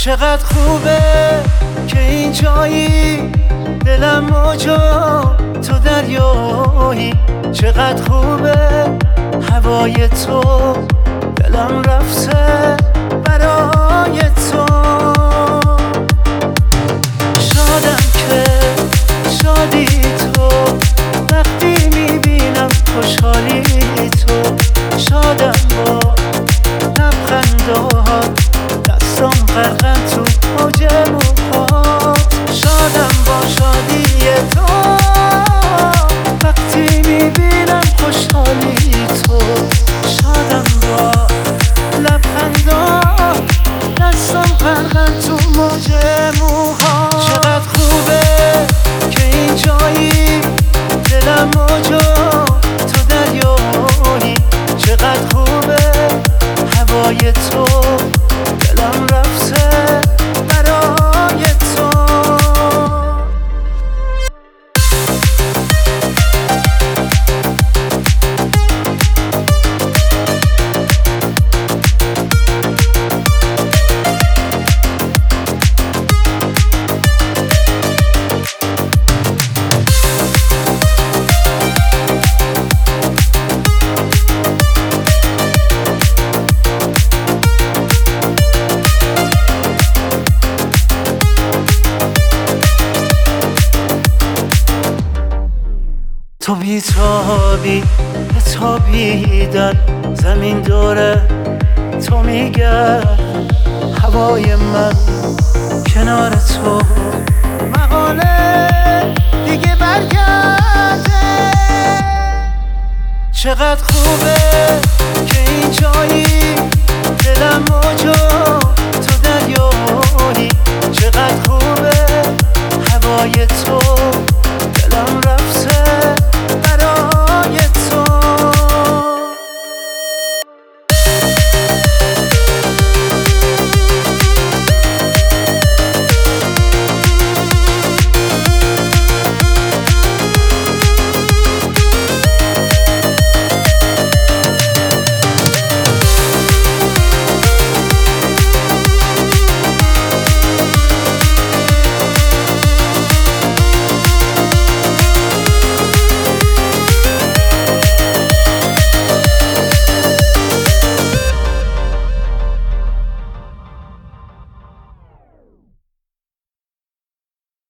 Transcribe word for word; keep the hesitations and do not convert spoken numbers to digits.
چقدر خوبه که این جایی، دلم موجا تو دریایی. چقدر خوبه هوای تو، دلم رفته برای تو. شادم که شادی تو، وقتی میبینم خوشحالی تو. شادم با لبخندات، دستم غرقم تو موج موهات. شادم با شادی تو، وقتی میبینم خوشحالی تو. شادم با لبخندات، دستم غرقم تو موج موهات. چقدر خوبه که این جایی، دلم موجا تو دریایی. چقدر خوبه هوای تو، دلم رفته برای تو. تو بیتابی بتابیدن، زمین دوره تو میگرد. هوای من کنار تو، مقاله دیگه برگرده. چقدر خوبه که این